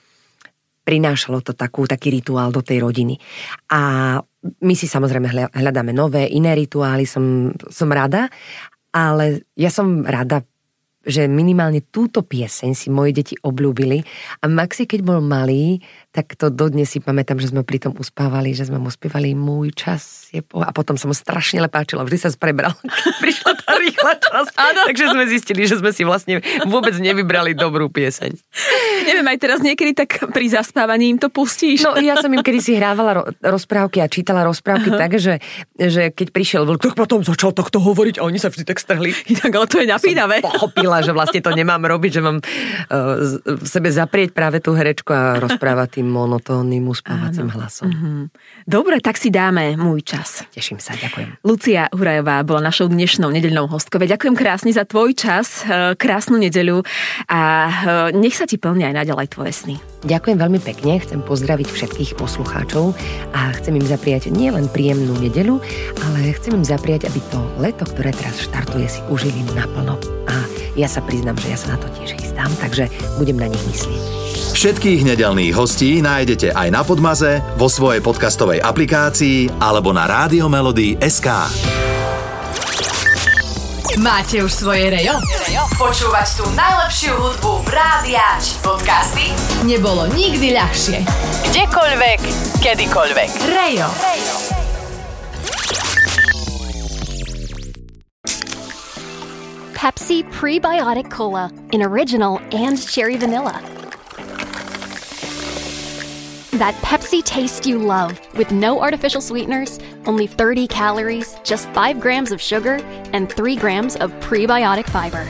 to taký rituál do tej rodiny. A my si samozrejme hľadáme nové, iné rituály, som rada, ale ja som rada, že minimálne túto pieseň si moje deti obľúbili a Maxi, keď bol malý, tak to dodnes si pamätám, že sme pri tom uspávali, že sme mu spievali Môj čas je a potom sa mu strašne lepáčilo, vždy sa sprebral, keď prišla tá rýchla časť. Takže sme zistili, že sme si vlastne vôbec nevybrali dobrú pieseň. Neviem, aj teraz niekedy tak pri zaspávaní im to pustíš. No ja som im kedysi hrávala rozprávky a čítala rozprávky tak, že keď prišiel vlk, tak potom začal takto hovoriť a oni sa vždy tak strhli. Inak, ale to je napínavé. Som pochopila, že vlastne to nemám robiť, že mám v sebe zaprieť práve tú herečku a rozprávať tým monotónnym uspávacím hlasom. Dobre, tak si dáme Môj čas. Teším sa, ďakujem. Lucia Hurajová bola našou dnešnou nedeľnou hostkou. Ďakujem krásne za tvoj čas, krásnu nedeľu a nech sa ti plnia aj naďalej tvoje sny. Ďakujem veľmi pekne, chcem pozdraviť všetkých poslucháčov a chcem im zapriať nielen príjemnú nedeľu, ale chcem im zapriať, aby to leto, ktoré teraz štartuje, si užili naplno. A ja sa priznám, že ja sa na to tiež chystám, takže budem na nich myslieť. Všetkých nedeľných hostí nájdete aj na Podmaze, vo svojej podcastovej aplikácii alebo na Radiomelody.sk. Máte už svoje Rejo? Počúvať tú najlepšiu hudbu rádia či podcasty nebolo nikdy ľahšie. Kdekoľvek, kedykoľvek. Rejo. Pepsi Prebiotic Cola in original and cherry vanilla. That Pepsi taste you love with no artificial sweeteners, only 30 calories, just 5 grams of sugar, and 3 grams of prebiotic fiber.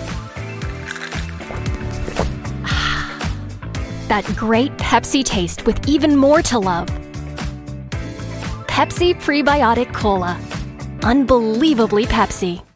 That great Pepsi taste with even more to love. Pepsi Prebiotic Cola. Unbelievably Pepsi.